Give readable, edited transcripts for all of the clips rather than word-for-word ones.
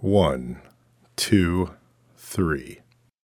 1, 2, 3.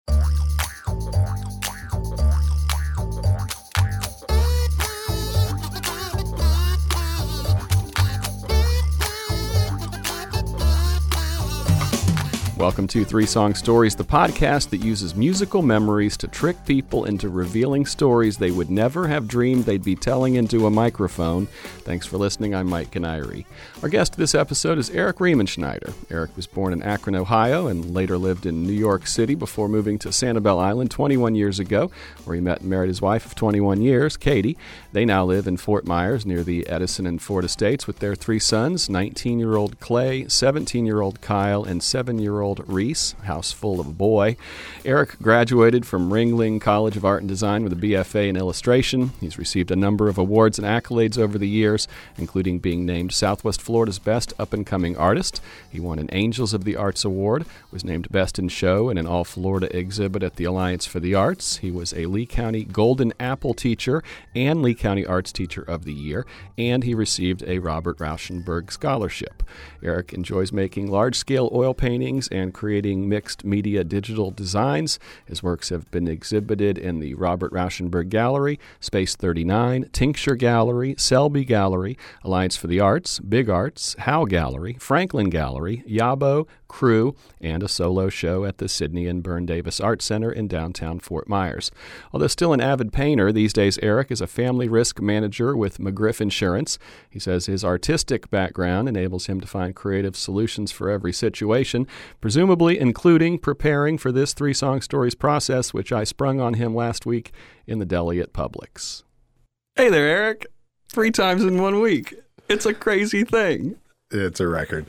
Welcome to Three Song Stories, the podcast that uses musical memories to trick people into revealing stories they would never have dreamed they'd be telling into a microphone. Thanks for listening. I'm Mike Canary. Our guest this episode is Eric Riemenschneider. Eric was born in Akron, Ohio, and later lived in New York City before moving to Sanibel Island 21 years ago, where he met and married his wife of 21 years, Katie. They now live in Fort Myers near the Edison and Ford estates with their three sons, 19-year-old Clay, 17-year-old Kyle, and 7-year-old Reese, house full of a boy. Eric graduated from Ringling College of Art and Design with a BFA in illustration. He's received a number of awards and accolades over the years, including being named Southwest Florida's Best Up-and-Coming Artist. He won an Angels of the Arts Award, was named Best in Show in an All-Florida exhibit at the Alliance for the Arts. He was a Lee County Golden Apple Teacher and Lee County Arts Teacher of the Year, and he received a Robert Rauschenberg Scholarship. Eric enjoys making large-scale oil paintings and creating mixed media digital designs. His works have been exhibited in the Robert Rauschenberg Gallery, Space 39, Tincture Gallery, Selby Gallery, Alliance for the Arts, Big Arts, Howe Gallery, Franklin Gallery, Yabo, Crew, and a solo show at the Sidney and Byrne Davis Art Center in downtown Fort Myers. Although still an avid painter, these days Eric is a family risk manager with McGriff Insurance. He says his artistic background enables him to find creative solutions for every situation, presumably including preparing for this Three Song Stories process, which I sprung on him last week in the deli at Publix. Hey there, Eric. 3 times in 1 week. It's a crazy thing. It's a record.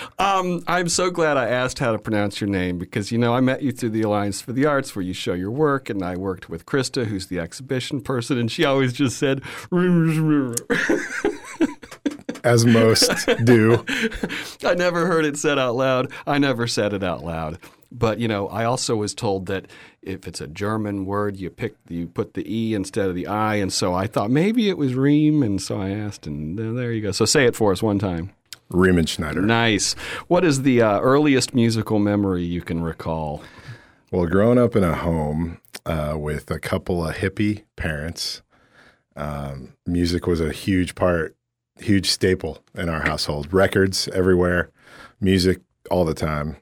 I'm so glad I asked how to pronounce your name because, you know, I met you through the Alliance for the Arts where you show your work, and I worked with Krista, who's the exhibition person, and she always just said, as most do. I never heard it said out loud. I never said it out loud. But, you know, I also was told that if it's a German word, you put the E instead of the I, and so I thought maybe it was Riem, and so I asked, and there you go. So say it for us one time. Riemenschneider. Nice. What is the earliest musical memory you can recall? Well, growing up in a home with a couple of hippie parents, music was a huge staple in our household. Records everywhere, music all the time.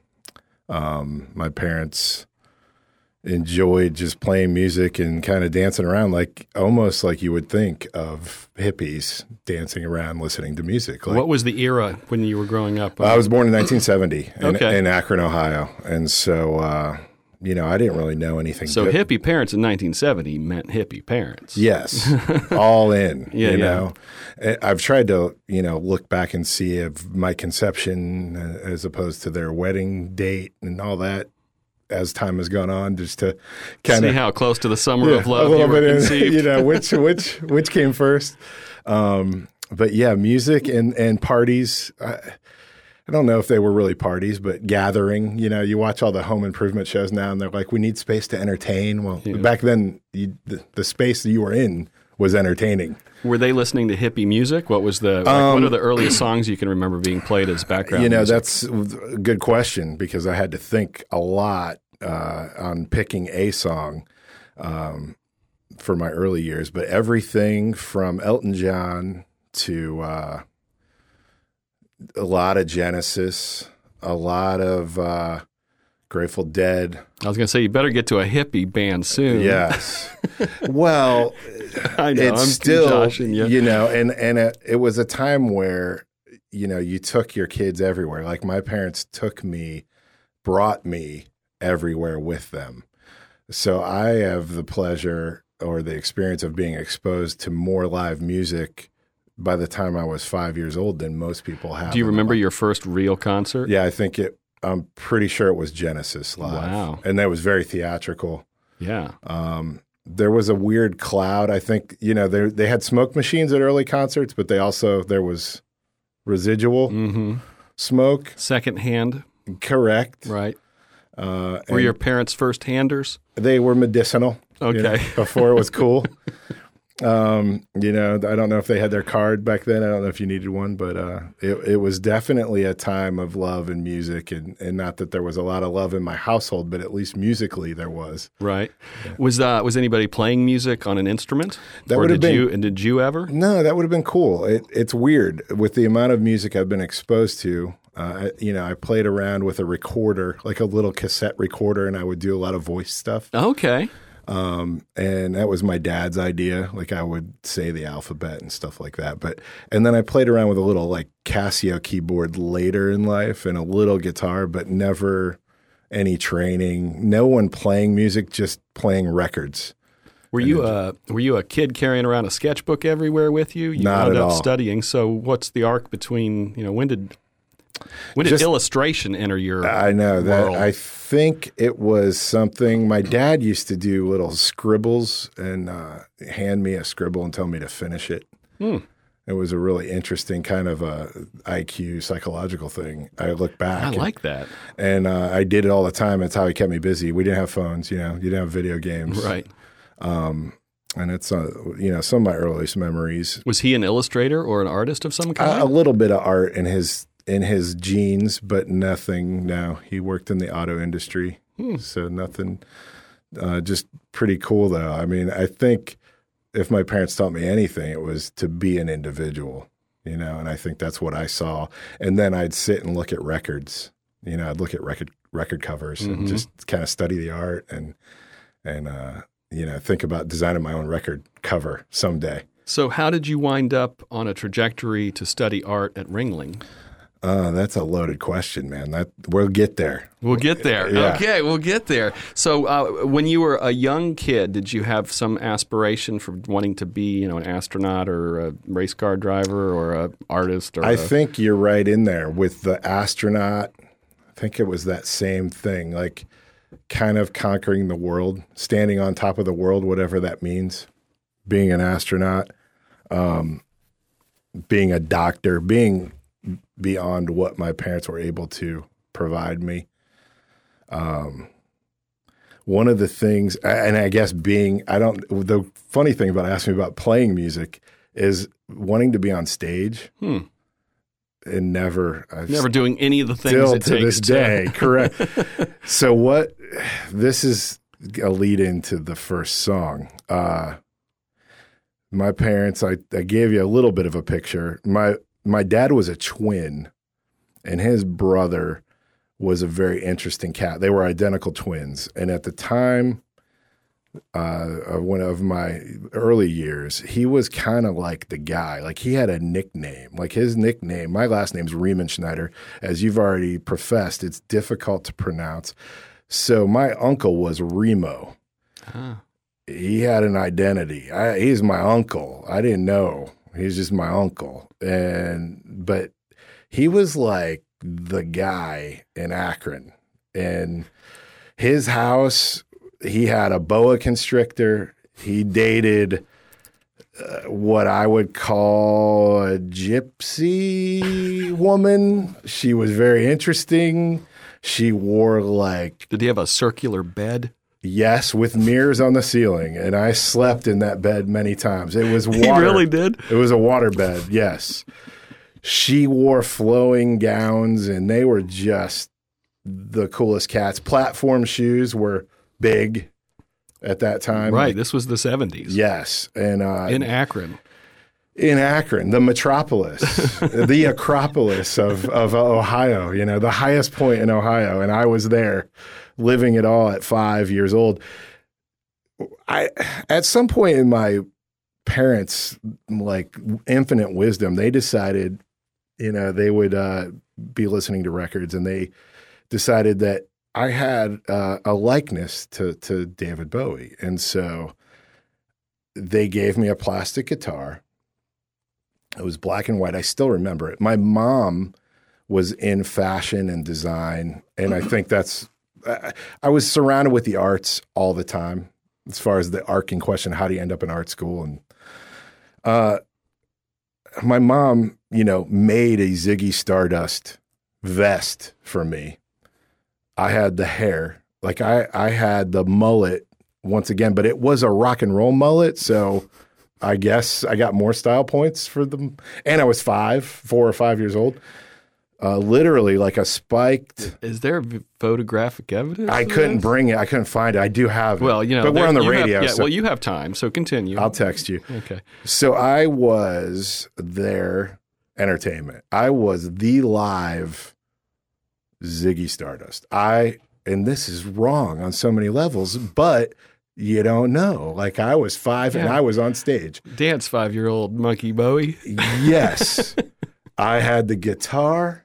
My parents enjoyed just playing music and kind of dancing around, almost like you would think of hippies dancing around listening to music. What was the era when you were growing up? I was born in 1970 Okay. in Akron, Ohio. And so, I didn't really know anything. So hippie parents in 1970 meant hippie parents. Yes, all in, you know. I've tried to, look back and see of my conception as opposed to their wedding date and all that as time has gone on, just to kind of see how close to the summer of love you were conceived. which came first. But yeah, music and parties. I don't know if they were really parties, but gathering. You watch all the home improvement shows now, and they're like, "We need space to entertain." Well, back then, the space that you were in was entertaining. Were they listening to hippie music? What was what are the earliest songs you can remember being played as background music? That's a good question because I had to think a lot on picking a song for my early years. But everything from Elton John to a lot of Genesis, a lot of Grateful Dead. I was going to say, you better get to a hippie band soon. Yes. Well, I know, it's I'm still, joshing you. and it was a time where, you took your kids everywhere. Like my parents brought me everywhere with them. So I have the pleasure or the experience of being exposed to more live music by the time I was 5 years old than most people have. Do you remember your first real concert? Yeah, I'm pretty sure it was Genesis live. Wow. And that was very theatrical. Yeah. There was a weird cloud. I think, they had smoke machines at early concerts, but there was residual smoke. Secondhand. Correct. Right. Were your parents first-handers? They were medicinal. Okay. Before it was cool. I don't know if they had their card back then. I don't know if you needed one, but it was definitely a time of love and music, and not that there was a lot of love in my household, but at least musically there was. Right. Yeah. Was anybody playing music on an instrument? That would have been. And did you ever? No, that would have been cool. It's weird with the amount of music I've been exposed to. I played around with a recorder, like a little cassette recorder, and I would do a lot of voice stuff. Okay. And that was my dad's idea. Like I would say the alphabet and stuff like that. And then I played around with a little like Casio keyboard later in life and a little guitar, but never any training. No one playing music, just playing records. Were you a kid carrying around a sketchbook everywhere with you? You Not wound at up all. studying. So what's the arc between, when did illustration enter your I know that. world? I think it was something my dad used to do little scribbles and hand me a scribble and tell me to finish it. It was a really interesting kind of a IQ psychological thing. I look back. I like that. And I did it all the time. That's how he kept me busy. We didn't have phones, you didn't have video games. Right. And it's, some of my earliest memories. Was he an illustrator or an artist of some kind? A little bit of art in his genes, but nothing. No, he worked in the auto industry, so nothing. Just pretty cool, though. I mean, I think if my parents taught me anything, it was to be an individual, and I think that's what I saw. And then I'd sit and look at records. I'd look at record covers and just kind of study the art and think about designing my own record cover someday. So how did you wind up on a trajectory to study art at Ringling? That's a loaded question, man. We'll get there. We'll get there. Yeah. Okay, we'll get there. So when you were a young kid, did you have some aspiration for wanting to be, an astronaut or a race car driver or an artist? I think you're right in there with the astronaut. I think it was that same thing, like kind of conquering the world, standing on top of the world, whatever that means, being an astronaut, being a doctor, being beyond what my parents were able to provide me. One of the things, and I guess the funny thing about asking me about playing music is wanting to be on stage and never doing any of the things still it to takes this day. Correct. So this is a lead into the first song. My parents, I gave you a little bit of a picture. My dad was a twin, and his brother was a very interesting cat. They were identical twins. And at the time of one of my early years, he was kind of like the guy. Like he had a nickname. Like his nickname, my last name's Riemenschneider. As you've already professed, it's difficult to pronounce. So my uncle was Remo. He had an identity. He's my uncle. I didn't know. He's just my uncle. But he was like the guy in Akron. And his house, he had a boa constrictor. He dated what I would call a gypsy woman. She was very interesting. She wore Did he have a circular bed? Yes, with mirrors on the ceiling, and I slept in that bed many times. It was water. He really did? It was a water bed, yes. She wore flowing gowns, and they were just the coolest cats. Platform shoes were big at that time. Right, this was the 70s. Yes. And in Akron. In Akron, the metropolis, the Acropolis of Ohio, the highest point in Ohio. And I was there living it all at 5 years old. At some point in my parents' infinite wisdom, they decided, they would be listening to records, and they decided that I had a likeness to David Bowie. And so they gave me a plastic guitar. It was black and white. I still remember it. My mom was in fashion and design, and I think I was surrounded with the arts all the time. As far as the arcing question, how do you end up in art school? And my mom, made a Ziggy Stardust vest for me. I had the hair, I had the mullet once again, but it was a rock and roll mullet, so I guess I got more style points for them. And I was 4 or 5 years old. Literally like a spiked. Is there photographic evidence? I couldn't bring it. I couldn't find it. I do have it. Well, but we're on the radio. Well, you have time, so continue. I'll text you. Okay. So I was their entertainment. I was the live Ziggy Stardust. And this is wrong on so many levels, but you don't know. Like I was 5 and I was on stage. Dance 5-year-old Monkey Bowie. Yes. I had the guitar.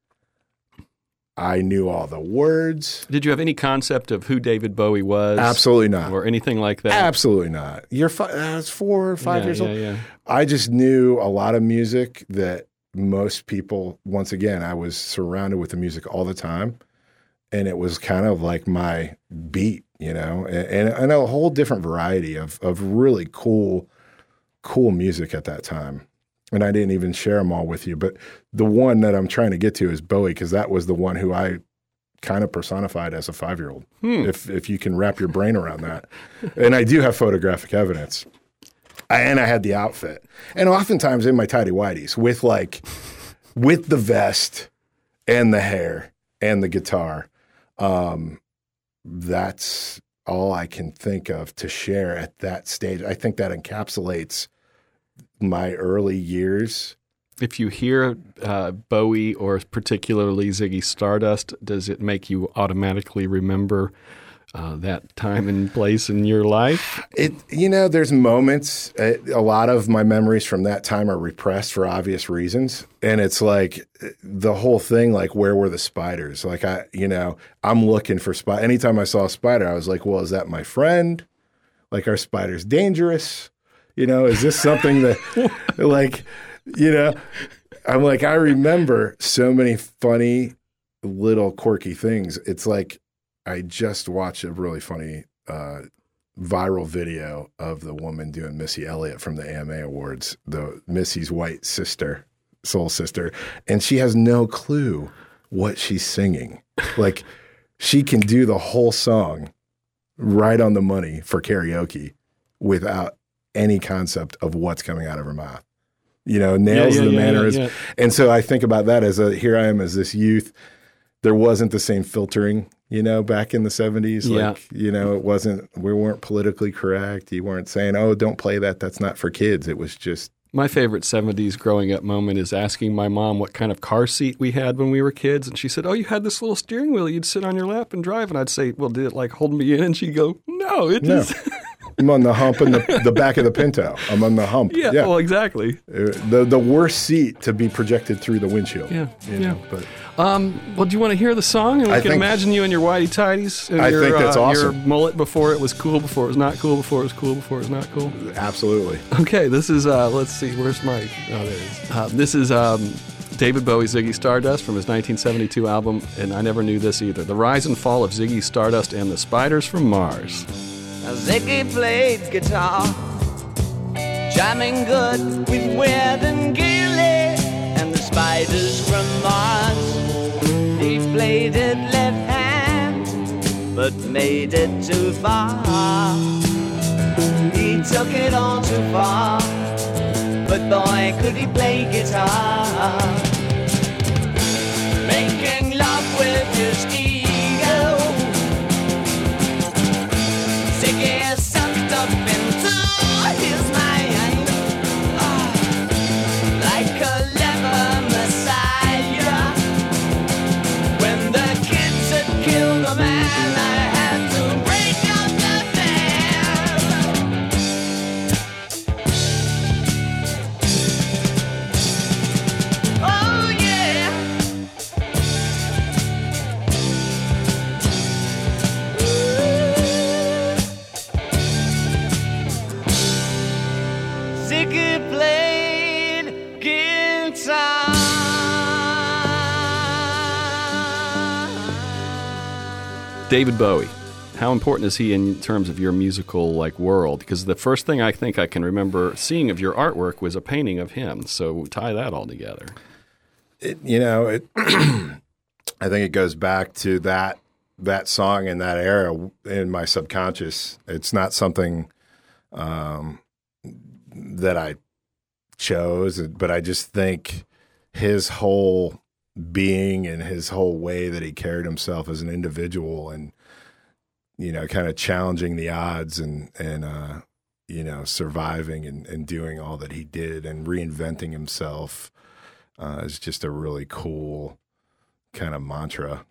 I knew all the words. Did you have any concept of who David Bowie was? Absolutely not. Or anything like that? Absolutely not. I was 4 or 5 years old. Yeah. I just knew a lot of music that most people, once again, I was surrounded with the music all the time. And it was kind of like my beat, and a whole different variety of really cool music at that time. And I didn't even share them all with you. But the one that I'm trying to get to is Bowie, because that was the one who I kind of personified as a 5-year-old, if you can wrap your brain around that. And I do have photographic evidence. And I had the outfit. And oftentimes in my tighty-whities with the vest and the hair and the guitar. That's all I can think of to share at that stage. I think that encapsulates my early years. If you hear Bowie or particularly Ziggy Stardust, does it make you automatically remember that time and place in your life? There's moments. A lot of my memories from that time are repressed for obvious reasons. And it's like the whole thing, like, where were the spiders? Like, I'm looking for spiders. Anytime I saw a spider, I was like, well, is that my friend? Like, are spiders dangerous? Is this something that, I'm like, I remember so many funny little quirky things. It's like, I just watched a really funny viral video of the woman doing Missy Elliott from the AMA Awards, the Missy's white sister, soul sister, and she has no clue what she's singing. Like, she can do the whole song right on the money for karaoke without any concept of what's coming out of her mouth. Nails the mannerism. Yeah. And so I think about that here I am as this youth. There wasn't the same filtering, back in the 70s. We weren't politically correct. You weren't saying, oh, don't play that. That's not for kids. It was just. My favorite 70s growing up moment is asking my mom what kind of car seat we had when we were kids. And she said, oh, you had this little steering wheel. You'd sit on your lap and drive. And I'd say, well, did it hold me in? And she'd go, no, it just. I'm on the hump in the back of the Pinto. I'm on the hump. Yeah. Well, exactly. The worst seat to be projected through the windshield. Yeah. But well, do you want to hear the song? And we can imagine you in your whitey tighties. And I think that's awesome. Your mullet before it was cool, before it was not cool, before it was cool, before it was not cool. Absolutely. Okay. This is let's see. Where's my? Oh, there it is. This is David Bowie's Ziggy Stardust from his 1972 album, and I never knew this either. The Rise and Fall of Ziggy Stardust and the Spiders from Mars. Ziggy played guitar, jamming good with Weird and Gilly and the Spiders from Mars. He played it left hand, but made it too far. He took it all too far, but boy, could he play guitar. Making love with his ego, Ziggy sucked up into his mind, like a clever messiah. When the kids had killed a man, I had to break up the band. Oh yeah. Ziggy played guitar. David Bowie. How important is he in terms of your musical world? Because the first thing I think I can remember seeing of your artwork was a painting of him. So tie that all together. I think it goes back to that song in that era in my subconscious. It's not something that I chose, but I just think his whole being and his whole way that he carried himself as an individual, and kind of challenging the odds and surviving and doing all that he did and reinventing himself is just a really cool kind of mantra.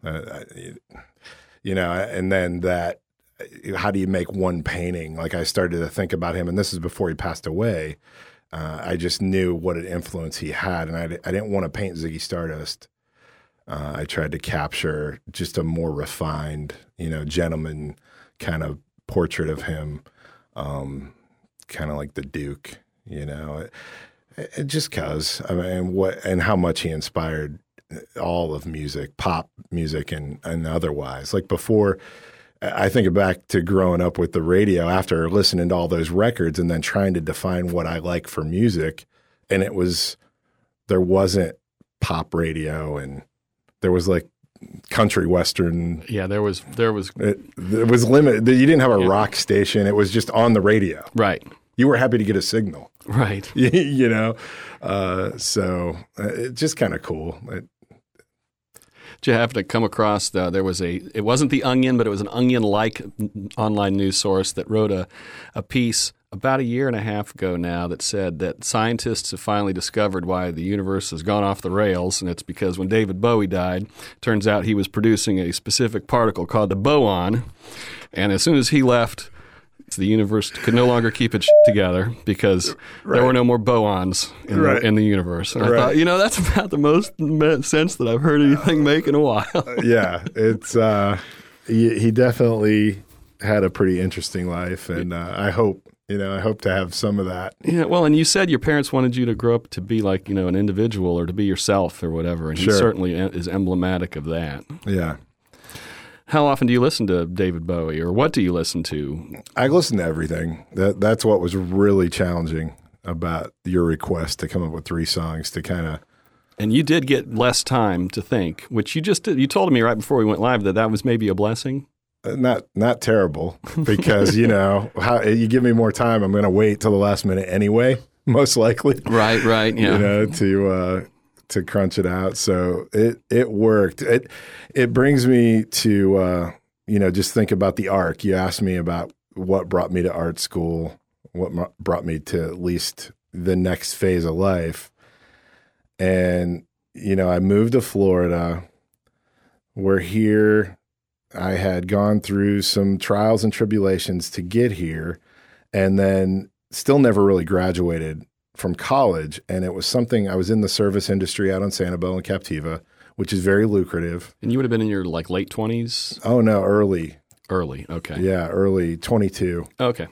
And then that, how do you make one painting? Like, I started to think about him, and this is before he passed away. I just knew what an influence he had, and I didn't want to paint Ziggy Stardust. I tried to capture just a more refined, gentleman kind of portrait of him, kind of like the Duke, it just because, and how much he inspired all of music, pop music and otherwise. Like, before, I think back to growing up with the radio after listening to all those records and then trying to define what I like for music. And there wasn't pop radio, and there was like country western. Yeah, there was. It was limited. You didn't have a rock station. It was just on the radio. Right. You were happy to get a signal. Right. So it's just kind of cool. Did you have to come across it wasn't The Onion, but it was an Onion-like online news source that wrote a piece about a year and a half ago now that said that scientists have finally discovered why the universe has gone off the rails, and it's because when David Bowie died, turns out he was producing a specific particle called the boson, and as soon as he left, the universe could no longer keep its shit together because there were no more bosons in the universe. And I thought, that's about the most sense that I've heard anything make in a while. Yeah, it's he definitely had a pretty interesting life, and I hope to have some of that. Yeah, well, and you said your parents wanted you to grow up to be like, an individual or to be yourself or whatever, and he certainly is emblematic of that. Yeah. How often do you listen to David Bowie, or what do you listen to? I listen to everything. That's what was really challenging about your request to come up with 3 songs to kind of. And you did get less time to think, which you just did. You told me right before we went live that was maybe a blessing. Not terrible, because how you give me more time, I'm going to wait till the last minute anyway, most likely. Right. Yeah. To crunch it out. So it worked. It brings me to, just think about the arc. You asked me about what brought me to art school, what brought me to at least the next phase of life. And, I moved to Florida. We're here. I had gone through some trials and tribulations to get here, and then still never really graduated from college, and it was something. I was in the service industry out on Sanibel and Captiva, which is very lucrative. And you would have been in your late 20s? Oh no, early. Early, okay. Yeah, early 22. Okay.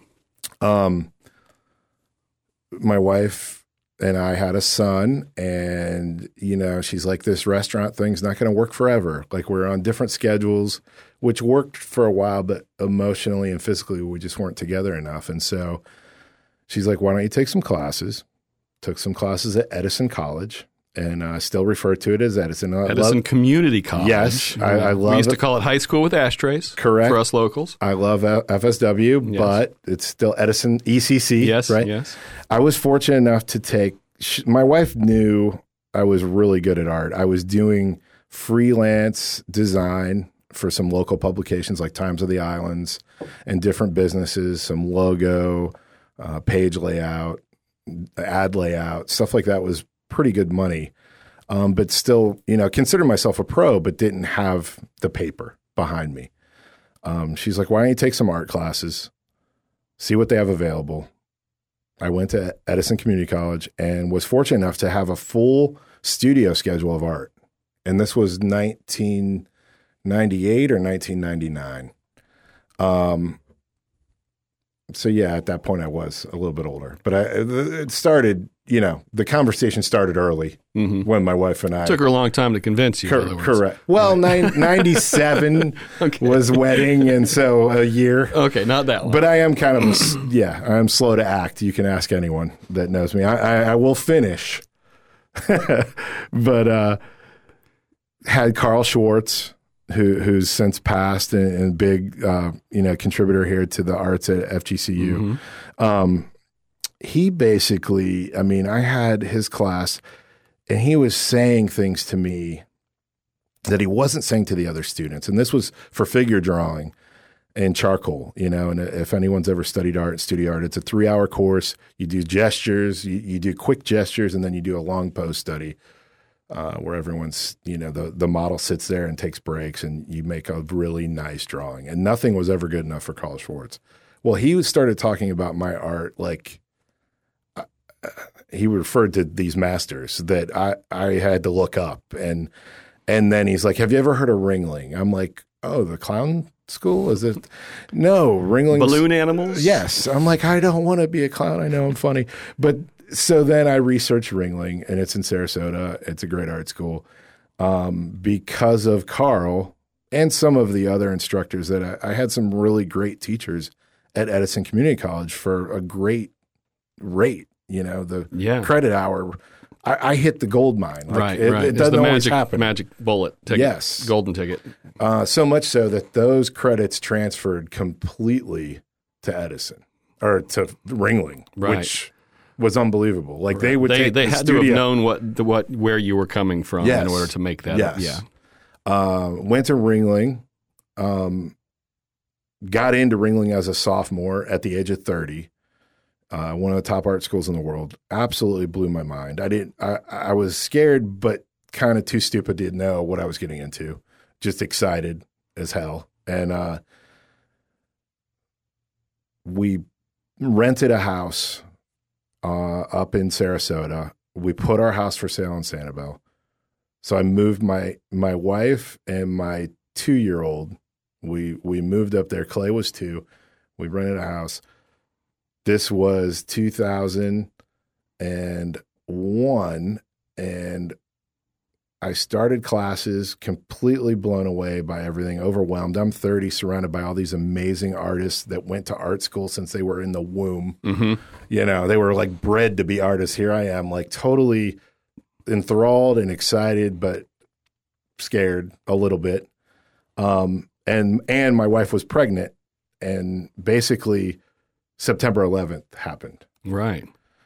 My wife and I had a son, and she's like, this restaurant thing's not going to work forever. Like, we're on different schedules, which worked for a while, but emotionally and physically we just weren't together enough. And so she's like, why don't you take some classes? Took some classes at Edison College, and I still refer to it as Edison. Edison Community College. Yes, I love it. We used to call it high school with ashtrays. Correct. For us locals. I love FSW, yes. But it's still Edison ECC. Yes, right? Yes. I was fortunate enough to take – my wife knew I was really good at art. I was doing freelance design for some local publications like Times of the Islands and different businesses, some logo, page layout, ad layout, stuff like that was pretty good money. But still, consider myself a pro, but didn't have the paper behind me. She's like, why don't you take some art classes, see what they have available. I went to Edison Community College and was fortunate enough to have a full studio schedule of art. And this was 1998 or 1999. So yeah, at that point I was a little bit older, but it started, the conversation started early when my wife and I. It took her a long time to convince you. Correct. Well, 97 was wedding, and so a year. Okay, not that long. But I am kind of, I'm slow to act. You can ask anyone that knows me. I will finish. But had Carl Schwartz, who's since passed and big, contributor here to the arts at FGCU. he basically, I mean, I had his class and he was saying things to me that he wasn't saying to the other students. And this was for figure drawing and charcoal, you know, and if anyone's ever studied art and studio art, it's a 3-hour course. You do gestures, you do quick gestures, and then you do a long pose study where everyone's, you know, the model sits there and takes breaks and you make a really nice drawing. And nothing was ever good enough for Carl Schwartz. Well, he started talking about my art like he referred to these masters that I had to look up. And then he's like, have you ever heard of Ringling? I'm like, oh, the clown school? Is it? No, Ringling. Balloon animals? Yes. I'm like, I don't want to be a clown. I know I'm funny. But so then I researched Ringling, and it's in Sarasota. It's a great art school. Because of Carl and some of the other instructors that I had some really great teachers at Edison Community College for a great rate. You know, the credit hour. I hit the gold mine. Like, right. It doesn't the always happen. Magic bullet ticket. Yes. Golden ticket. So much so that those credits transferred completely to Edison or to Ringling, which was unbelievable. Like they would take they the had studio, to have known where you were coming from in order to make that. Yes. Went to Ringling, got into Ringling as a sophomore at the age of 30. One of the top art schools in the world. Absolutely blew my mind. I was scared, but kind of too stupid to know what I was getting into. Just excited as hell. And we rented a house up in Sarasota. We put our house for sale in Sanibel. So I moved my wife and my 2-year-old. We moved up there. Clay was 2. We rented a house. This was 2001, and I started classes completely blown away by everything, overwhelmed. I'm 30, surrounded by all these amazing artists that went to art school since they were in the womb. Mm-hmm. You know, they were like bred to be artists. Here I am, like totally enthralled and excited, but scared a little bit. And my wife was pregnant, and basically September 11th happened. Right.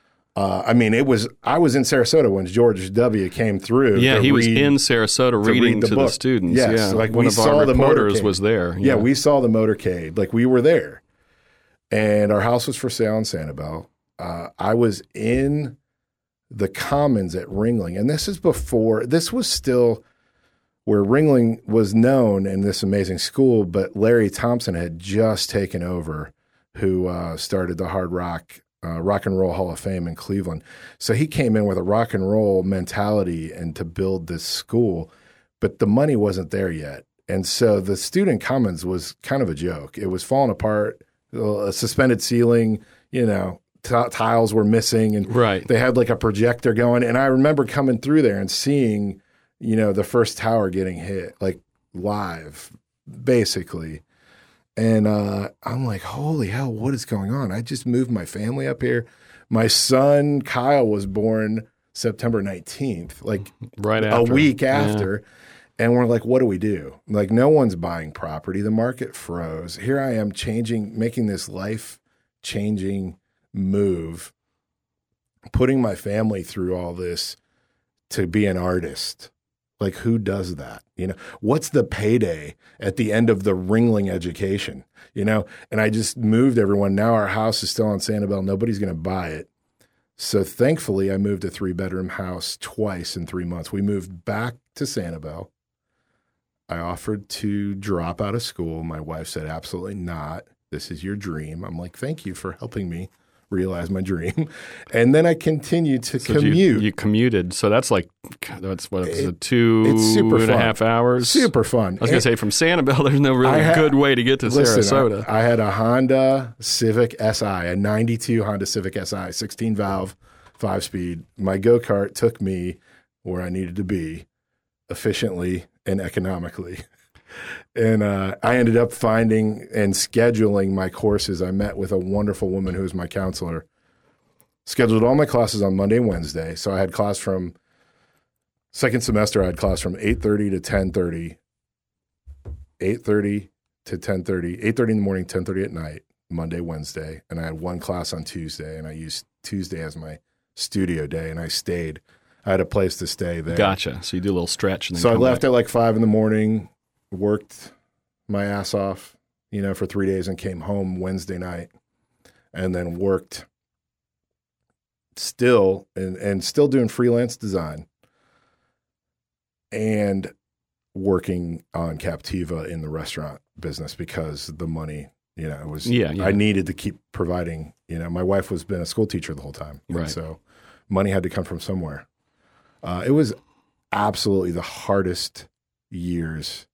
I mean, I was in Sarasota when George W. came through. Yeah, he was in Sarasota reading to the students. Yes, yeah, like one we of saw our the reporters motorcade. was there. Yeah, we saw the motorcade. Like we were there. And our house was for sale in Sanibel. I was in the Commons at Ringling. And this was still where Ringling was known in this amazing school, but Larry Thompson had just taken over, who started the Hard Rock and Roll Hall of Fame in Cleveland. So he came in with a rock and roll mentality and to build this school, but the money wasn't there yet. And so the student commons was kind of a joke. It was falling apart, a suspended ceiling, you know, tiles were missing, and they had like a projector going. And I remember coming through there and seeing, you know, the first tower getting hit, like live, basically. And I'm like, holy hell, what is going on? I just moved my family up here. My son, Kyle, was born September 19th, like a week after. And we're like, what do we do? Like, no one's buying property. The market froze. Here I am making this life-changing move, putting my family through all this to be an artist. Like, who does that? You know, what's the payday at the end of the Ringling education? You know, and I just moved everyone. Now our house is still on Sanibel. Nobody's going to buy it. So thankfully, I moved a 3-bedroom house twice in 3 months. We moved back to Sanibel. I offered to drop out of school. My wife said, absolutely not. This is your dream. I'm like, thank you for helping me realize my dream. And then I continued to commute. You commuted. So that's what, it's a 2.5 hours? Super fun. I was going to say, from Sanibel, there's no really good way to get to Sarasota. I had a Honda Civic SI, a 92 Honda Civic SI, 16-valve, 5-speed. My go-kart took me where I needed to be efficiently and economically. And I ended up finding and scheduling my courses. I met with a wonderful woman who was my counselor. Scheduled all my classes on Monday and Wednesday. So I had class from second semester. I had class from 8:30 to 10:30, 8:30 to 10:30, 8:30 in the morning, 10:30 at night, Monday, Wednesday. And I had one class on Tuesday. And I used Tuesday as my studio day, and I stayed. I had a place to stay there. Gotcha. So you do a little stretch. And then So I come left back. at like 5 a.m, worked my ass off, for 3 days, and came home Wednesday night, and then worked still and still doing freelance design and working on Captiva in the restaurant business because the money, it was, I needed to keep providing, my wife was been a school teacher the whole time. Right. So money had to come from somewhere. It was absolutely the hardest years,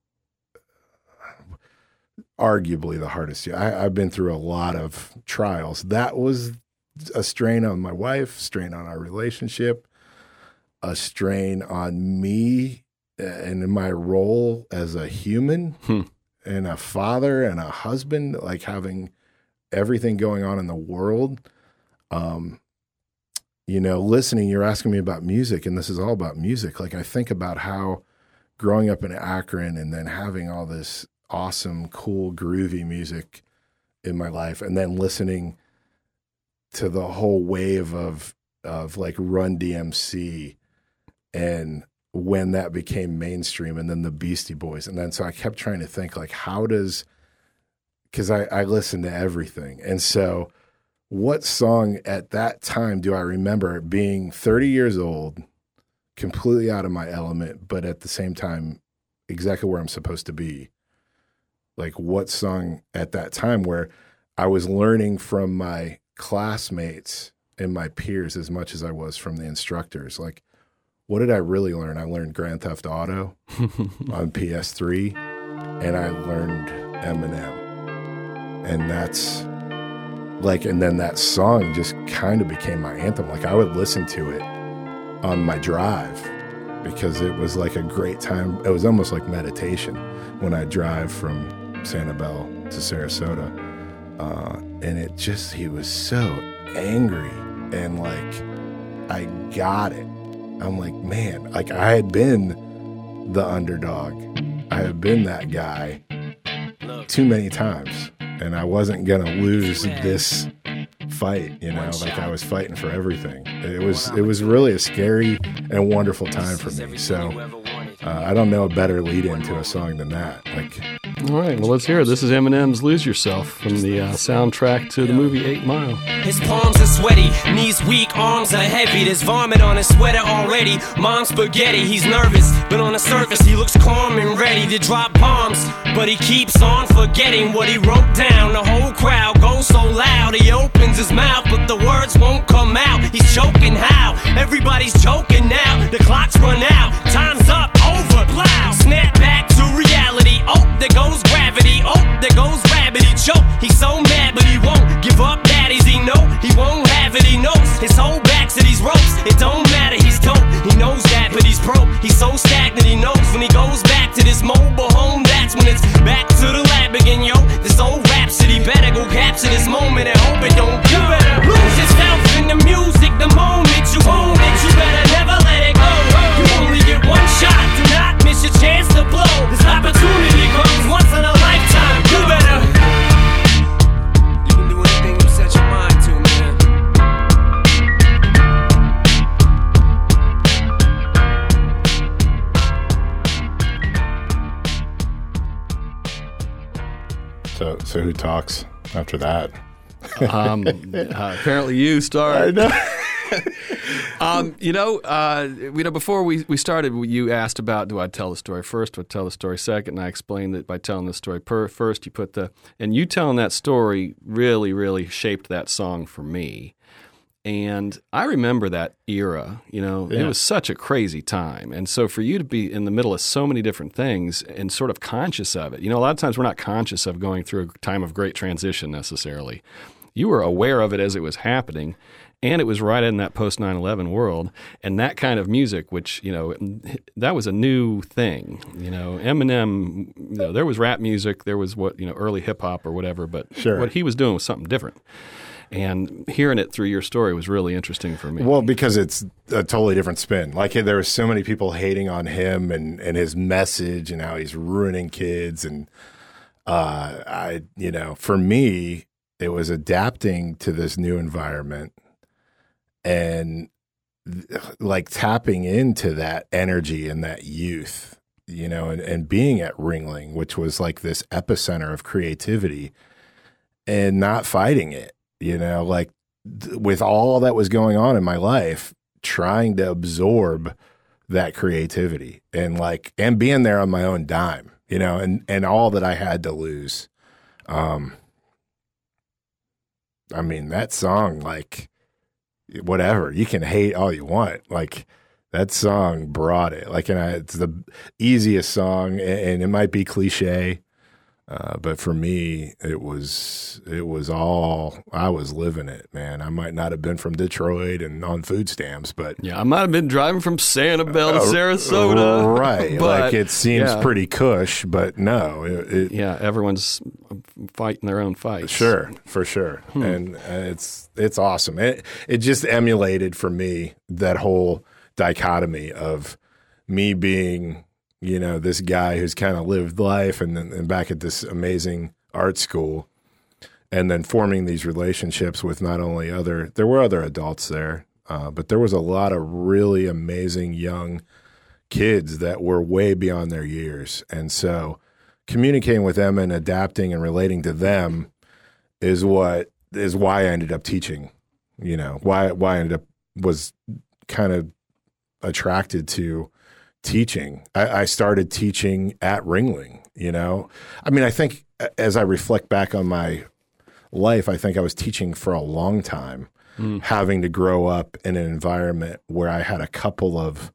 arguably the hardest year. I've been through a lot of trials. That was a strain on my wife, strain on our relationship, a strain on me and in my role as a human and a father and a husband, like having everything going on in the world. Listening, you're asking me about music, and this is all about music. Like I think about how growing up in Akron and then having all this awesome, cool, groovy music in my life, and then listening to the whole wave of like Run DMC, and when that became mainstream, and then the Beastie Boys, and then so I kept trying to think like, because I listened to everything, and so what song at that time do I remember being 30 years old, completely out of my element, but at the same time exactly where I'm supposed to be? Like what song at that time where I was learning from my classmates and my peers as much as I was from the instructors? Like, what did I really learn? I learned Grand Theft Auto on PS3, and I learned Eminem. And that's like, and then that song just kind of became my anthem. Like I would listen to it on my drive because it was like a great time. It was almost like meditation when I drive from Sanibel to Sarasota. And he was so angry, and like, I got it. I'm like, man, like I had been the underdog. I had been that guy too many times, and I wasn't going to lose this fight, like I was fighting for everything. It was really a scary and wonderful time for me. So I don't know a better lead into a song than that. Like, all right, well, let's hear it. This is Eminem's Lose Yourself from the soundtrack to the movie 8 Mile. His palms are sweaty, knees weak, arms are heavy. There's vomit on his sweater already. Mom's spaghetti, he's nervous, but on the surface he looks calm and ready to drop bombs. But he keeps on forgetting what he wrote down. The whole crowd goes so loud, he opens his mouth, but the words won't come out. He's choking how? Everybody's choking now. The clock's run out, time's up, over, plow. Snap back to reality. Oh, there goes gravity. Oh, there goes rabbit. He choke. He's so mad, but he won't give up. Daddies, he know he won't have it. He knows his whole back to these ropes. It don't matter. He's dope. He knows that, but he's broke. He's so stagnant. He knows when he goes back to this mobile home, that's when it's back to the lab again, yo. This old rhapsody better go capture this moment and hope it don't go. You better lose yourself in the music the moment you own it. You better never let it go. You only get one shot. Do not miss your chance to blow. This opportunity comes once in a lifetime. You better. You can do anything you set your mind to, man. So who talks after that? Apparently you start. I know. Before we started, you asked about, do I tell the story first, do I tell the story second? And I explained that by telling the story first, you put and you telling that story really, really shaped that song for me. And I remember that era, It was such a crazy time. And so for you to be in the middle of so many different things and sort of conscious of it, a lot of times we're not conscious of going through a time of great transition necessarily. You were aware of it as it was happening, and it was right in that post 9/11 world. And that kind of music, which, that was a new thing. Eminem, there was rap music, there was early hip hop or whatever, but sure. What he was doing was something different. And hearing it through your story was really interesting for me. Well, because it's a totally different spin. Like there were so many people hating on him and his message and how he's ruining kids. And for me, it was adapting to this new environment and like tapping into that energy and that youth, you know, and being at Ringling, which was like this epicenter of creativity, and not fighting it, you know, like with all that was going on in my life, trying to absorb that creativity and being there on my own dime, you know, and all that I had to lose. I mean, that song, like, whatever, you can hate all you want. Like, that song brought it. Like, and it's the easiest song, and it might be cliche, but for me, it was all, I was living it, man. I might not have been from Detroit and on food stamps, but yeah, I might have been driving from Sanibel to Sarasota, right? But, like, it seems pretty cush, but no, everyone's fighting their own fights. Sure, for sure, and it's awesome. It just emulated for me that whole dichotomy of me being, you know, this guy who's kind of lived life and back at this amazing art school, and then forming these relationships with not only there were other adults there, but there was a lot of really amazing young kids that were way beyond their years. And so communicating with them and adapting and relating to them is why I ended up teaching, you know, why I was kind of attracted to teaching. I started teaching at Ringling, you know. I mean, I think as I reflect back on my life, I think I was teaching for a long time, having to grow up in an environment where I had a couple of,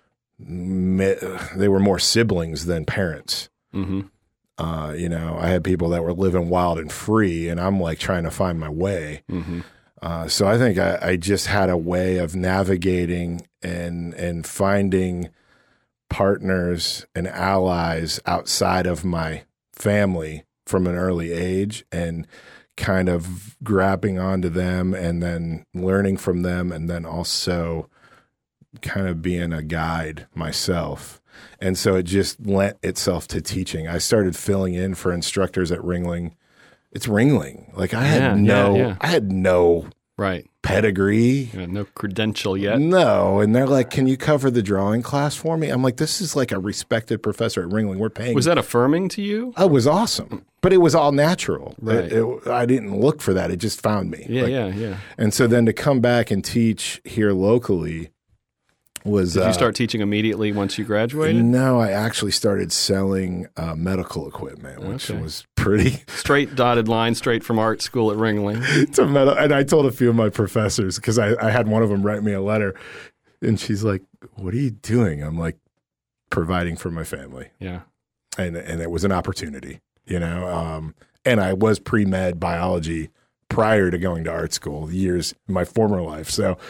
they were more siblings than parents. Mm-hmm. You know, I had people that were living wild and free, and I'm like trying to find my way. Mm-hmm. So I think I just had a way of navigating and finding partners and allies outside of my family from an early age, and kind of grabbing onto them and then learning from them, and then also kind of being a guide myself. And so it just lent itself to teaching. I started filling in for instructors at Ringling. It's Ringling. Like, I had no right pedigree. No credential yet. No. And they're like, can you cover the drawing class for me? I'm like, this is like a respected professor at Ringling. We're paying. Was that affirming to you? Oh, it was awesome. But it was all natural. Right. I didn't look for that. It just found me. Yeah. And so then to come back and teach here locally was... Did you start teaching immediately once you graduated? No, I actually started selling medical equipment, which was pretty... Straight dotted line, straight from art school at Ringling. And I told a few of my professors, because I had one of them write me a letter, and she's like, what are you doing? I'm like, providing for my family. Yeah. And it was an opportunity, you know? And I was pre-med biology prior to going to art school years in my former life. So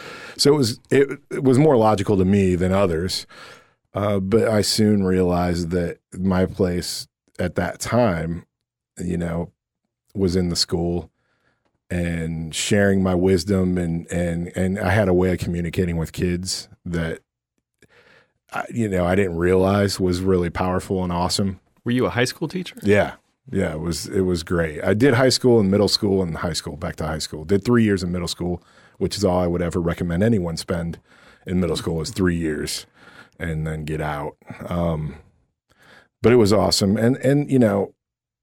it was more logical to me than others. But I soon realized that my place at that time, you know, was in the school and sharing my wisdom, and I had a way of communicating with kids that, you know, I didn't realize was really powerful and awesome. Were you a high school teacher? Yeah. Yeah, it was great. I did high school and middle school and back to high school. Did 3 years in middle school, which is all I would ever recommend anyone spend in middle school is 3 years and then get out. But it was awesome. And you know,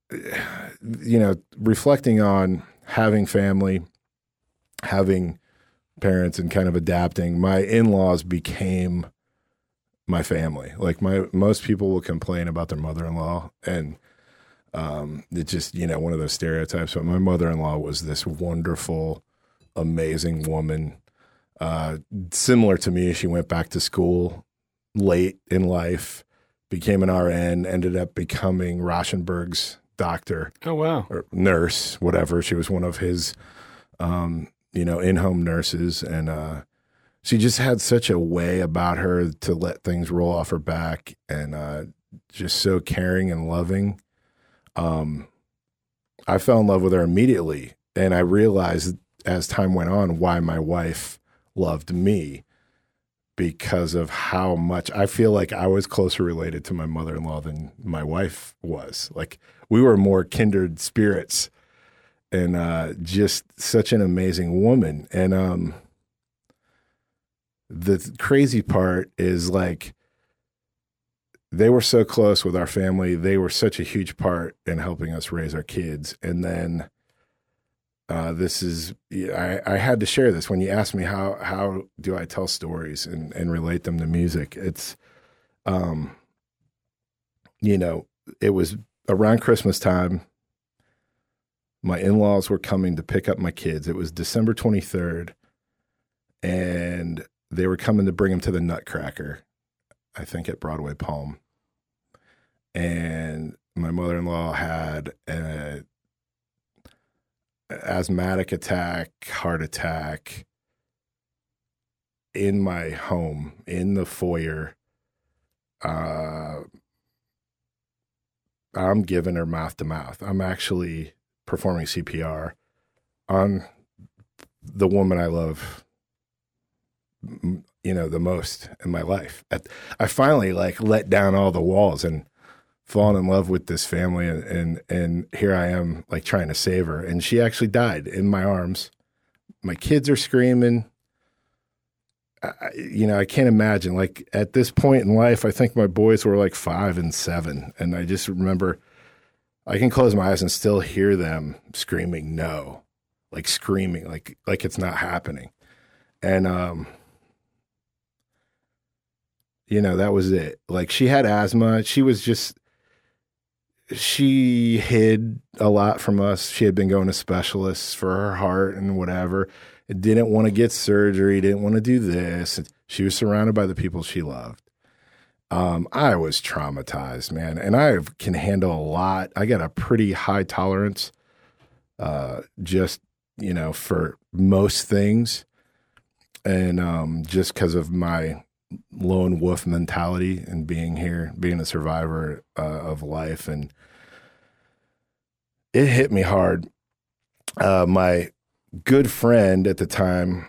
reflecting on having family, having parents, and kind of adapting, my in-laws became my family. Like, most people will complain about their mother-in-law, and it's just, you know, one of those stereotypes. But my mother-in-law was this wonderful, amazing woman. Similar to me, she went back to school late in life, became an RN, ended up becoming Rauschenberg's doctor. Oh, wow. Or nurse, whatever. She was one of his, you know, in-home nurses. And she just had such a way about her to let things roll off her back, and just so caring and loving. I fell in love with her immediately, and I realized as time went on why my wife loved me, because of how much I feel like I was closer related to my mother-in-law than my wife was. Like, we were more kindred spirits, and just such an amazing woman. And the crazy part is like they were so close with our family. They were such a huge part in helping us raise our kids. And then this is, I had to share this when you asked me how do I tell stories and relate them to music. It's, you know, it was around Christmas time. My in-laws were coming to pick up my kids. It was December 23rd, and they were coming to bring them to the Nutcracker, I think at Broadway Palm. And my mother-in-law had an asthmatic attack, heart attack in my home, in the foyer. I'm giving her mouth to mouth. I'm actually performing CPR on the woman I love, you know, the most in my life. I finally like let down all the walls and fallen in love with this family, and here I am like trying to save her. And she actually died in my arms. My kids are screaming. You know, I can't imagine, like at this point in life, I think my boys were like 5 and 7. And I just remember I can close my eyes and still hear them screaming, no, like screaming, like it's not happening. And, you know, that was it. Like she had asthma. She hid a lot from us. She had been going to specialists for her heart and whatever. Didn't want to get surgery, didn't want to do this. She was surrounded by the people she loved. I was traumatized, man, and I can handle a lot. I got a pretty high tolerance, just, you know, for most things. And just because of my lone wolf mentality and being here, being a survivor of life. And it hit me hard. My good friend at the time,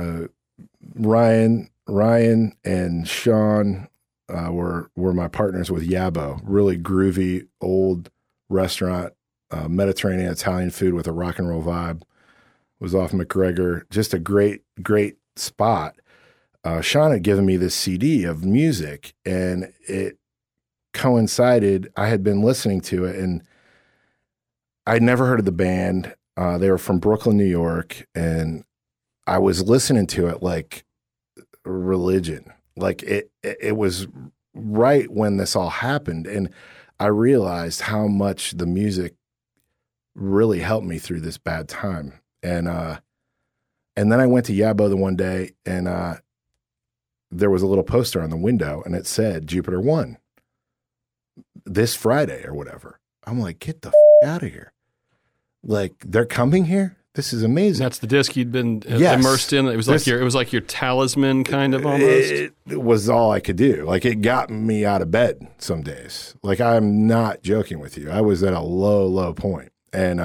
Ryan and Sean were my partners with Yabo, really groovy old restaurant, Mediterranean Italian food with a rock and roll vibe. It was off McGregor, just a great spot. Sean had given me this CD of music, and it coincided. I had been listening to it, and I'd never heard of the band. They were from Brooklyn, New York, and I was listening to it like religion. Like it was right when this all happened, and I realized how much the music really helped me through this bad time. And then I went to Yabo the one day, and there was a little poster on the window, and it said Jupiter 1 this Friday or whatever. I'm like, get the out of here. Like, they're coming here? This is amazing. That's the disc you'd been immersed in. It was like your talisman kind of almost. It was all I could do. Like, it got me out of bed some days. Like, I'm not joking with you. I was at a low point. And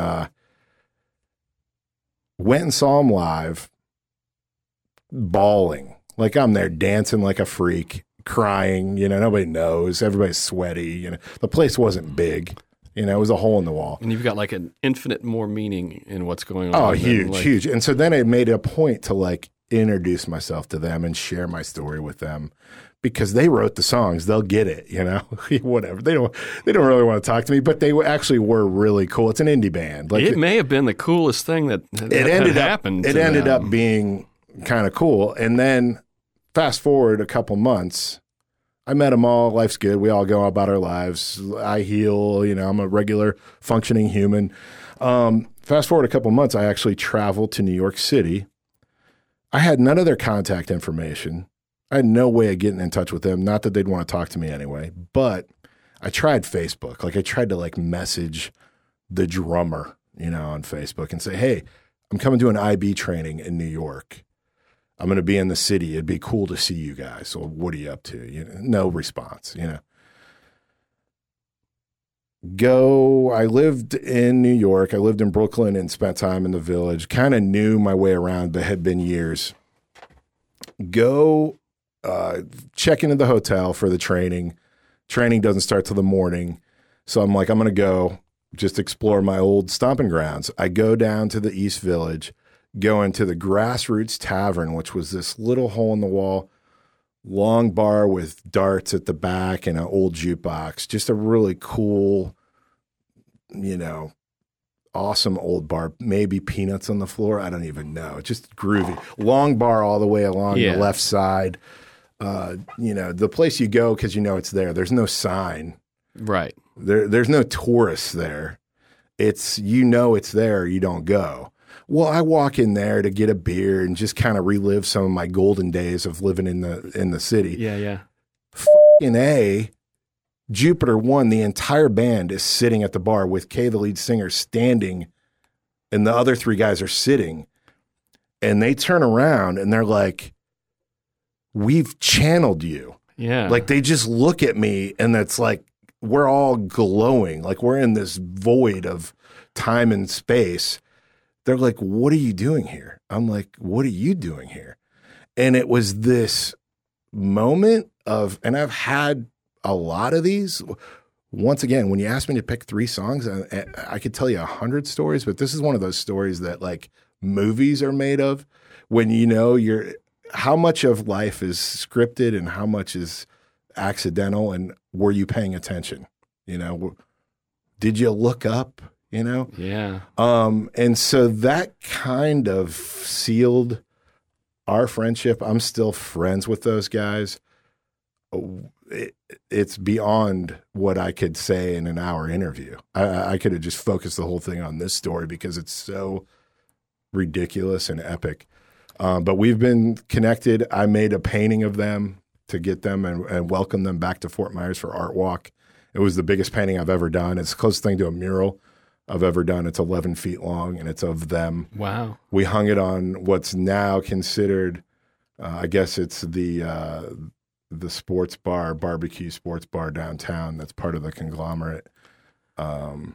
went and saw them live, bawling. Like, I'm there dancing like a freak, crying. You know, nobody knows. Everybody's sweaty. You know, the place wasn't big. You know, it was a hole in the wall. And you've got like an infinite more meaning in what's going on. Oh, huge. And so then I made a point to like introduce myself to them and share my story with them because they wrote the songs. They'll get it, you know, whatever. They don't really want to talk to me, but they actually were really cool. It's an indie band. Like it may have been the coolest thing that happened. It ended up being kind of cool. And then fast forward a couple months, I met them all. Life's good. We all go about our lives. I heal. You know, I'm a regular functioning human. Fast forward a couple months, I actually traveled to New York City. I had none of their contact information. I had no way of getting in touch with them. Not that they'd want to talk to me anyway, but I tried Facebook. Like I tried to like message the drummer, you know, on Facebook and say, hey, I'm coming to an IB training in New York. I'm going to be in the city. It'd be cool to see you guys. So what are you up to? You know, no response, you know. I lived in New York. I lived in Brooklyn and spent time in the Village. Kind of knew my way around, but had been years. Check into the hotel for the training. Training doesn't start till the morning. So I'm like, I'm going to go just explore my old stomping grounds. I go down to the East Village. Go into the Grassroots Tavern, which was this little hole in the wall long bar with darts at the back and an old jukebox. Just a really cool, awesome old bar. Maybe peanuts on the floor. I don't even know. Just groovy. Long bar all the way along the left side. The place you go because it's there. There's no sign. Right. There's no tourists there. It's it's there. You don't go. Well, I walk in there to get a beer and just kind of relive some of my golden days of living in the city. Yeah. Fucking A, Jupiter One, the entire band is sitting at the bar with Kay, the lead singer, standing, and the other 3 guys are sitting. And they turn around and they're like, "We've channeled you." Yeah. Like they just look at me and it's like we're all glowing. Like we're in this void of time and space. They're like, "What are you doing here?" I'm like, "What are you doing here?" And it was this moment of, and I've had a lot of these. Once again, when you asked me to pick 3 songs, I could tell you 100 stories, but this is one of those stories that like movies are made of when how much of life is scripted and how much is accidental, and were you paying attention? Did you look up? Yeah. And so that kind of sealed our friendship. I'm still friends with those guys. It's beyond what I could say in an hour interview. I could have just focused the whole thing on this story because it's so ridiculous and epic. But we've been connected. I made a painting of them to get them and welcome them back to Fort Myers for Art Walk. It was the biggest painting I've ever done. It's the closest thing to a mural I've ever done. It's 11 feet long, and it's of them. Wow. We hung it on what's now considered, I guess it's the sports bar, barbecue sports bar downtown that's part of the conglomerate. Doesn't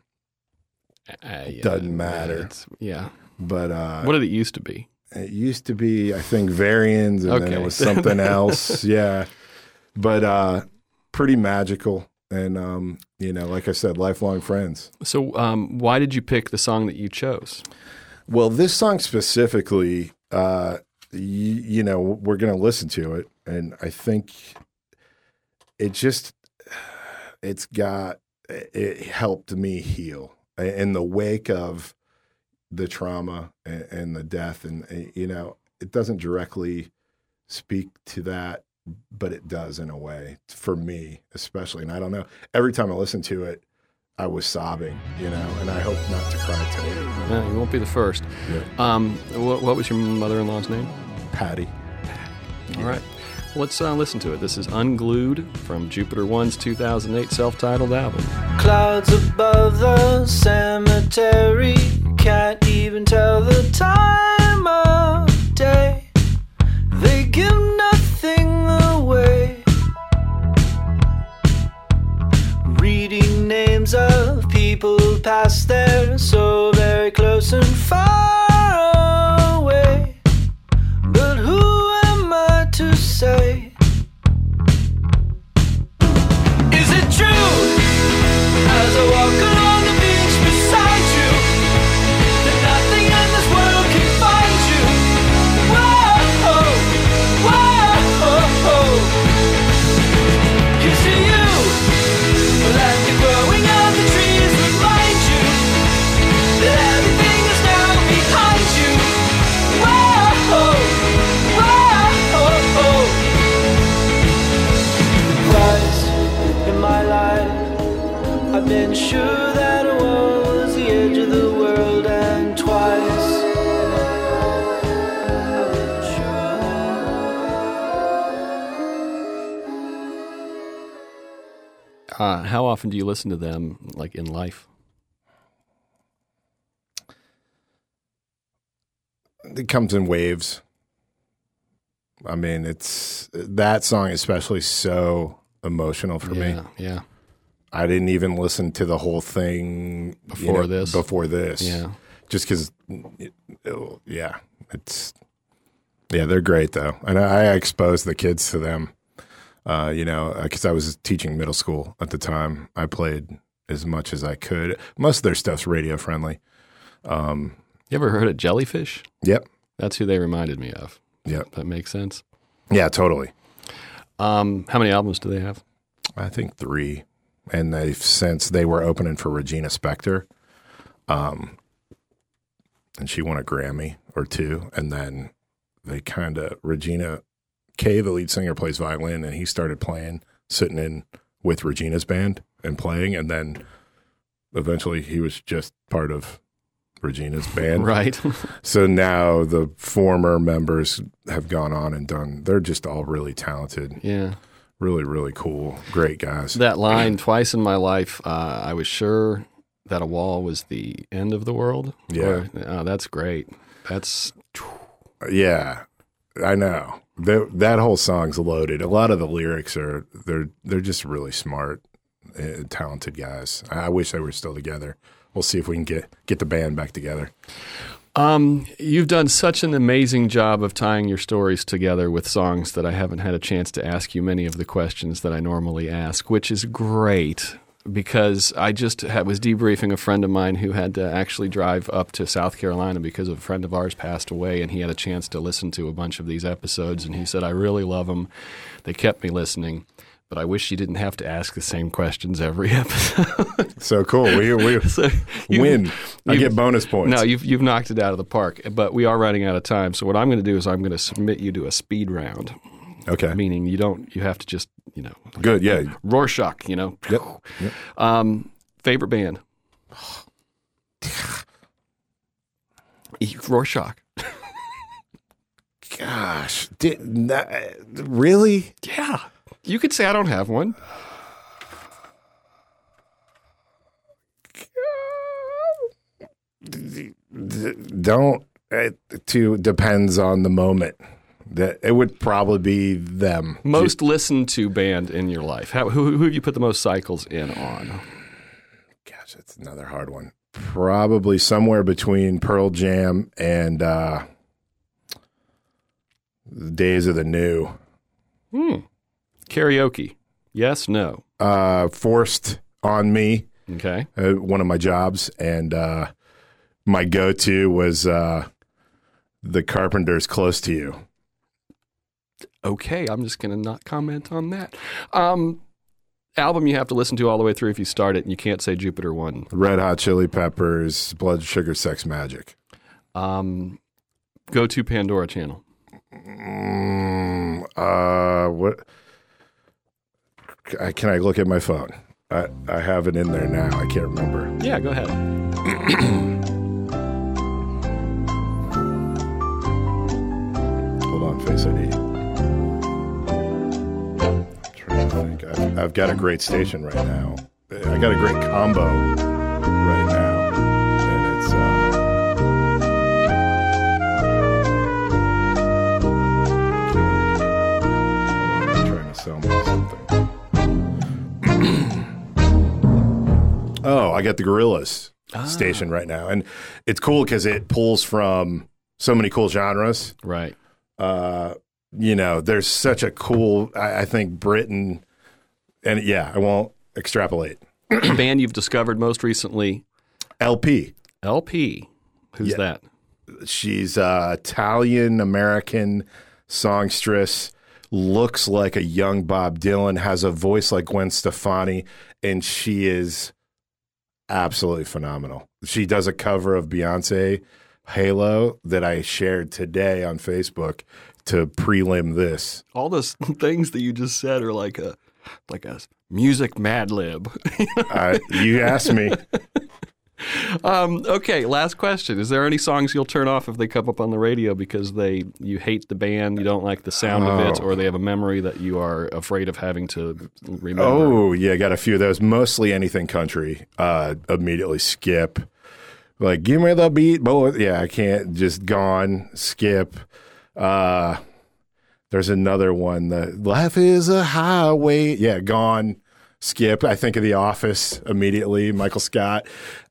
matter. Yeah. But what did it used to be? It used to be, I think, Varians, and then it was something else. Yeah. But pretty magical. And, like I said, lifelong friends. So why did you pick the song that you chose? Well, this song specifically, we're going to listen to it. And I think it helped me heal in the wake of the trauma and the death. And, it doesn't directly speak to that, but it does in a way for me, especially. And I don't know, every time I listen to it, I was sobbing, and I hope not to cry today. No, you won't be the first. Yeah. What was your mother-in-law's name? Patty. All right. Let's listen to it. This is Unglued from Jupiter One's 2008 self-titled album. Clouds above the cemetery, can't even tell the time of day. They give nothing away. Reading names of people past there, so very close and far away. But who am I to say? Is it true, as I walk along the beach beside you, that nothing in this world can find you? Whoa, whoa, is it you, that the growing of the trees remind you that everything is now behind you? Whoa, rise in my life, I've been sure that a wall was the edge of the world, and twice I've been sure. How often do you listen to them, like in life? It comes in waves. I mean, it's that song especially so emotional for me. Yeah. I didn't even listen to the whole thing Before this. Yeah. Just because, they're great though. And I exposed the kids to them, because I was teaching middle school at the time. I played as much as I could. Most of their stuff's radio friendly. You ever heard of Jellyfish? Yep. That's who they reminded me of. Yep. That makes sense. Yeah, totally. How many albums do they have? I think 3. And since they were opening for Regina Spektor, and she won a Grammy or 2, and then they Regina Kay, the lead singer, plays violin, and he started playing, sitting in with Regina's band and playing, and then eventually he was just part of Regina's band. Right. So now the former members have gone on and they're just all really talented. Yeah. Really, really cool. Great guys. That line, twice in my life, I was sure that a wall was the end of the world. Yeah. That's great. That's... Yeah, I know. That whole song's loaded. A lot of the lyrics they're just really smart, talented guys. I wish they were still together. We'll see if we can get the band back together. You've done such an amazing job of tying your stories together with songs that I haven't had a chance to ask you many of the questions that I normally ask, which is great because I just was debriefing a friend of mine who had to actually drive up to South Carolina because a friend of ours passed away, and he had a chance to listen to a bunch of these episodes, and he said, I really love them. They kept me listening. But I wish you didn't have to ask the same questions every episode. So cool. We win. I get bonus points. No, you've knocked it out of the park. But we are running out of time. So what I'm going to do is I'm going to submit you to a speed round. Okay. Meaning you have to just, Good, yeah. Rorschach, Yep. Favorite band? Rorschach. Gosh. Really? Yeah. You could say I don't have one. Depends on the moment. It would probably be them. Most listened to band in your life. Who have you put the most cycles in on? Gosh, that's another hard one. Probably somewhere between Pearl Jam and Days of the New. Karaoke. Yes, no. Forced on me. Okay. One of my jobs. And my go-to was The Carpenters' Close to You. Okay, I'm just going to not comment on that. Album you have to listen to all the way through if you start it, and you can't say Jupiter 1. Red Hot Chili Peppers, Blood Sugar Sex Magic. Go to Pandora channel. What? Can I look at my phone? I have it in there now. I can't remember. Yeah, go ahead. Hold on, Face ID. I'm trying to think. I've got a great station right now. I got a great combo right now, and it's I'm trying to sell me something. Oh, I got the Gorillaz station right now, and it's cool because it pulls from so many cool genres. Right. There's such a cool, I think, Britain, and yeah, I won't extrapolate. Band you've discovered most recently? LP. LP. Who's that? She's Italian-American songstress, looks like a young Bob Dylan, has a voice like Gwen Stefani, and she is absolutely phenomenal. She does a cover of Beyonce, Halo, that I shared today on Facebook to prelim this. All those things that you just said are like a music Mad Lib. You asked me. Okay, last question. Is there any songs you'll turn off if they come up on the radio because you hate the band, you don't like the sound of it, or they have a memory that you are afraid of having to remember? Oh, yeah, got a few of those. Mostly anything country. Immediately skip. Like, give me the beat, boy. Yeah, I can't. Just gone, skip. There's another one. Life is a highway. Yeah, gone, skip. I think of The Office immediately, Michael Scott.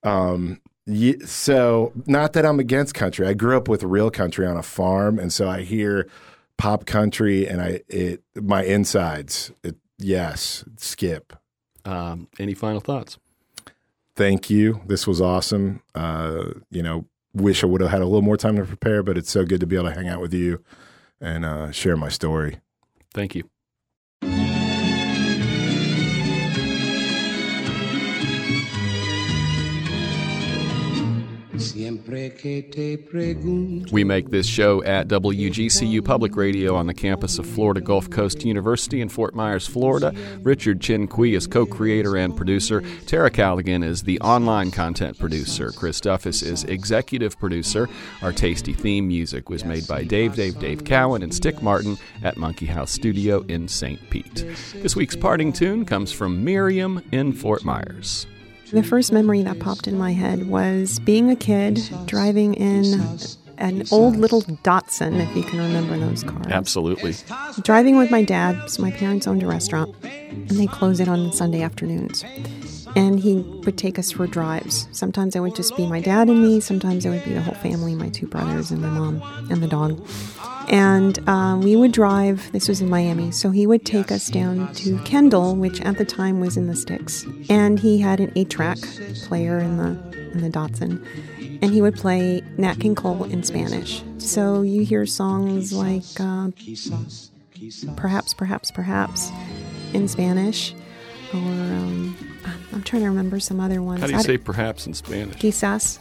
So not that I'm against country. I grew up with real country on a farm, and so I hear pop country, and my insides. Yes, skip. Any final thoughts? Thank you. This was awesome. Wish I would have had a little more time to prepare, but it's so good to be able to hang out with you and share my story. Thank you. We make this show at WGCU Public Radio on the campus of Florida Gulf Coast University in Fort Myers, Florida. Richard Chinqui is co-creator and producer. Tara Callaghan is the online content producer. Chris Duffus is executive producer. Our tasty theme music was made by Dave Cowan and Stick Martin at Monkey House Studio in St. Pete. This week's parting tune comes from Miriam in Fort Myers. The first memory that popped in my head was being a kid driving in an old little Datsun, if you can remember those cars. Absolutely. Driving with my dad, so my parents owned a restaurant, and they closed it on Sunday afternoons. And he would take us for drives. Sometimes it would just be my dad and me. Sometimes it would be the whole family, my two brothers and my mom and the dog. And we would drive, this was in Miami, so he would take us down to Kendall, which at the time was in the sticks. And he had an 8-track player in the Datsun. And he would play Nat King Cole in Spanish. So you hear songs like Perhaps, Perhaps, Perhaps in Spanish. Or I'm trying to remember some other ones. How do you say perhaps in Spanish? Quizás.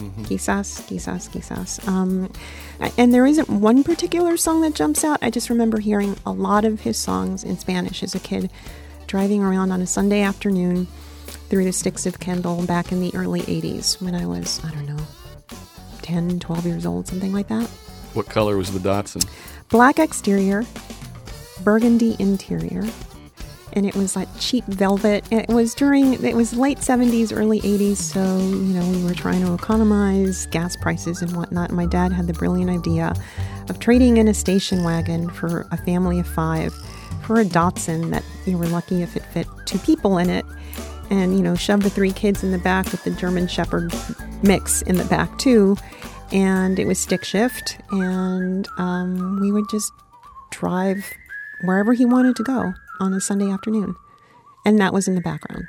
Quizás. And there isn't one particular song that jumps out. I just remember hearing a lot of his songs in Spanish as a kid, driving around on a Sunday afternoon through the sticks of Kendall back in the early 80s when I was, 10, 12 years old, something like that. What color was the Datsun? Black exterior, burgundy interior. And it was like cheap velvet. And it was late 70s, early 80s, so, we were trying to economize gas prices and whatnot. My dad had the brilliant idea of trading in a station wagon for a family of 5 for a Datsun that you were lucky if it fit 2 people in it. And, shove the 3 kids in the back with the German Shepherd mix in the back, too. And it was stick shift, and we would just drive wherever he wanted to go on a Sunday afternoon. And that was in the background.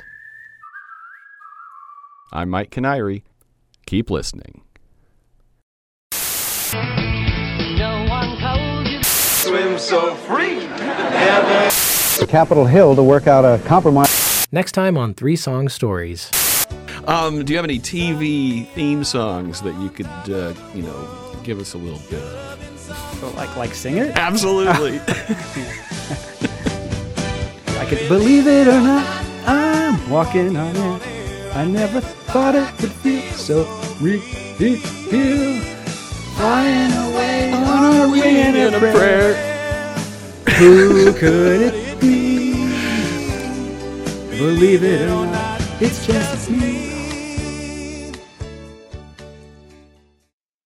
I'm Mike Canary. Keep listening. No one told you. Swim so free. Capitol Hill to work out a compromise. Next time on 3 Song Stories. Do you have any TV theme songs that you could, give us a little bit of? Like sing it? Absolutely. I could believe it or not, I'm walking on air. I never thought it could feel so real. Flying away on a wing and a prayer. Who could it be? Believe it or not, it's just me.